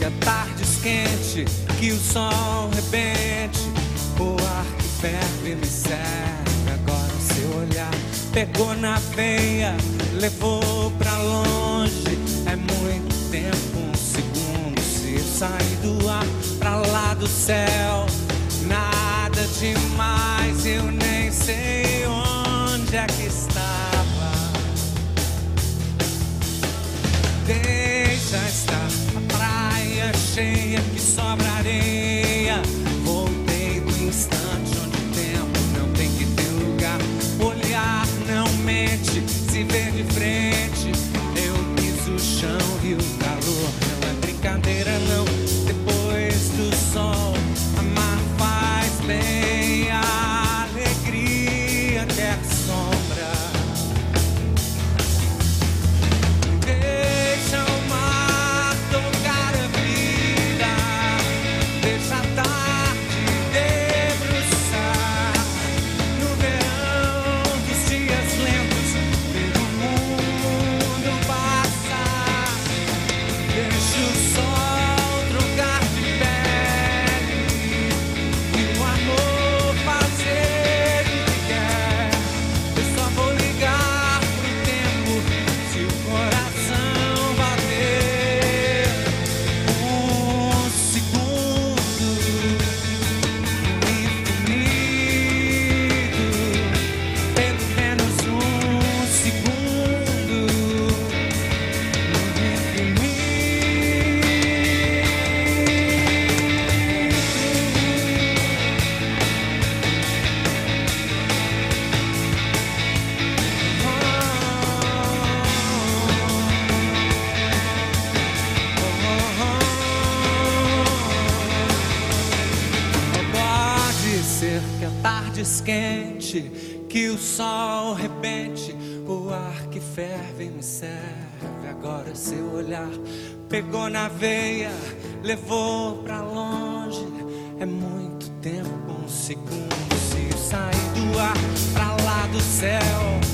a tardes quente, que o sol rebente, o ar que ferve me serve. Agora seu olhar pegou na veia, levou pra longe. É muito tempo, um segundo, se sair do ar pra lá do céu. Nada demais, eu nem sei onde é que estava. Deixa estar a praia cheia que sobra areia. Voltei do instante onde o tempo não tem que ter lugar. Olhar não mente, se ver de frente. Eu piso o chão e o calor não é brincadeira não. Depois do sol, amar faz bem. A alegria quer sombra. Deixa o mar tocar a vida, deixa a tarde debruçar no verão dos dias lentos, ver o mundo passar. Deixa o sol trocar de pele e o amor fazer o que quer. Eu só vou ligar pro tempo se o coração bater. Um segundo infinito, pelo menos um segundo no infinito. Pode ser que a tarde esquente, que o sol rebente, o ar que ferve me serve. Agora seu olhar pegou na veia, levou pra longe. É muito tempo, um segundo, se sair do ar pra lá do céu.